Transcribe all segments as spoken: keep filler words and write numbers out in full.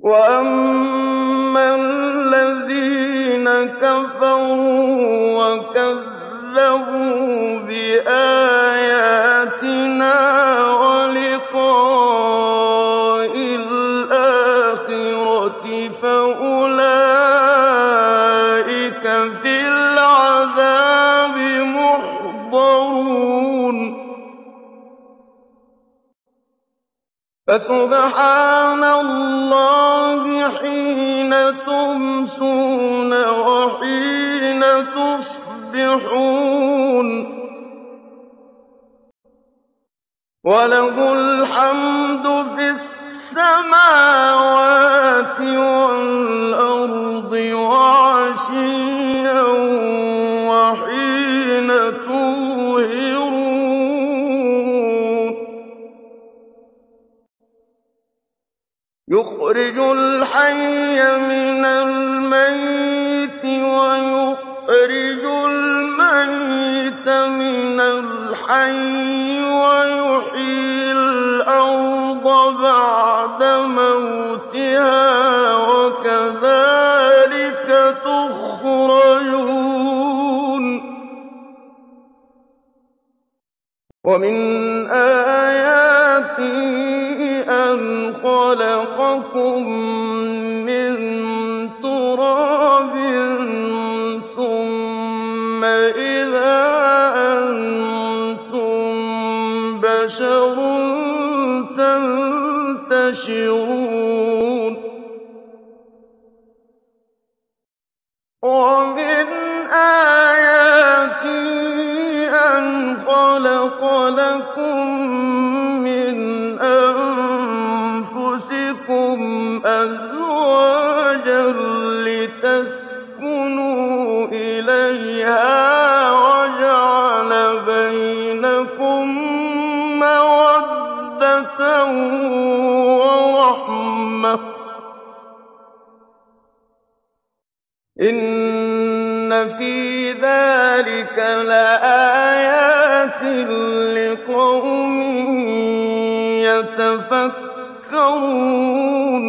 وَأَمَّا الَّذِينَ كَفَرُوا وَكَذَّبُوا بِآيَاتِنَا وَلِقَاءِ الْآخِرَةِ فَأُولَٰئِكَ فِي الْعَذَابِ مُحْضَرُونَ فَسُبْحَانَ اللَّهِ حِينَ تُمْسُونَ وَحِينَ تُصْبِحُونَ وَلَهُ الْحَمْدُ فِي السَّمَاوَاتِ وَالْأَرْضِ وَعَشِيًّا وَحِينَ تُظْهِرُونَ يُخْرِجُ الْحَيَّ مِنَ الْمَيِّتِ وَيُخْرِجُ الْمَيِّتَ مِنَ الْحَيِّ وَيُحْيِي الْأَرْضَ بَعْدَ مَوْتِهَا وَكَذَٰلِكَ تُخْرَجُونَ وَمِنْ آيَاتِهِ أَنْ خَلَقَكُم مِّن تُرَابٍ ثُمَّ إِذَا أَنتُم بَشَرٌ تَنتَشِرُونَ وَمِنْ آيَاتِهِ أَنْ خَلَقَ لَكُم مِّنْ أَنفُسِكُمْ أَزْوَاجًا لِّتَسْكُنُوا إِلَيْهَا وَجَعَلَ بَيْنَكُم مَّوَدَّةً وَرَحْمَةً ۚ إِنَّ فِي ذَٰلِكَ لَآيَاتٍ لِّقَوْمٍ يَتَفَكَّرُونَ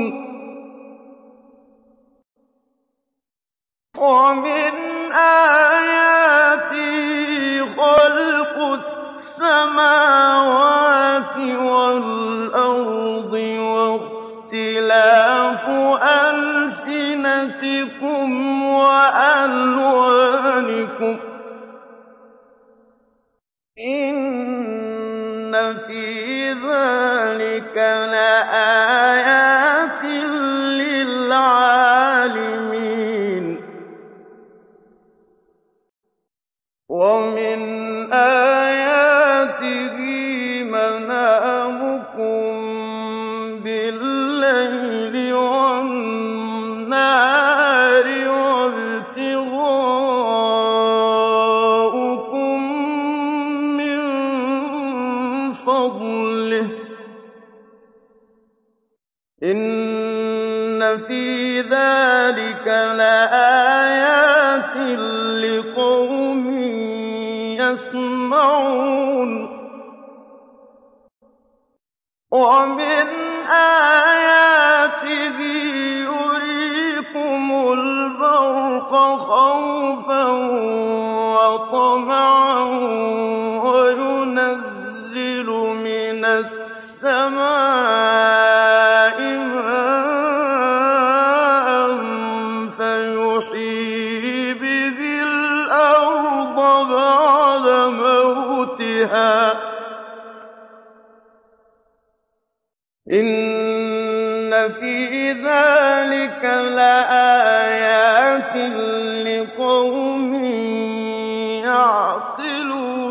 وَمِنْ آيَاتِهِ خَلْقُ السَّمَاوَاتِ وَالْأَرْضِ وَاخْتِلَافُ أَلْسِنَتِكُمْ وَأَلْوَانِكُمْ ۚ إِنَّ فِي ذَٰلِكَ لَآيَاتٍ لِّلْعَالِمِينَ وَمِنْ آيَاتِهِ مَنَامُكُم بِاللَّيْلِ وَالنَّهَارِ وَابْتِغَاؤُكُم مِّن فَضْلِهِ ۚ إِنَّ فِي ذَٰلِكَ لَآيَاتٍ لِّقَوْمٍ يَسْمَعُونَ وَمِنْ آيَاتِهِ يُرِيكُمُ الْبَرْقَ خَوْفًا وَطَمَعًا وَيُنَزِّلُ مِنَ السَّمَاءِ مَاءً فَيُحْيِي بِهِ الْأَرْضَ بَعْدَ مَوْتِهَا ۚ إِنَّ فِي ذَٰلِكَ لَآيَاتٍ لِّقَوْمٍ يَعْقِلُونَ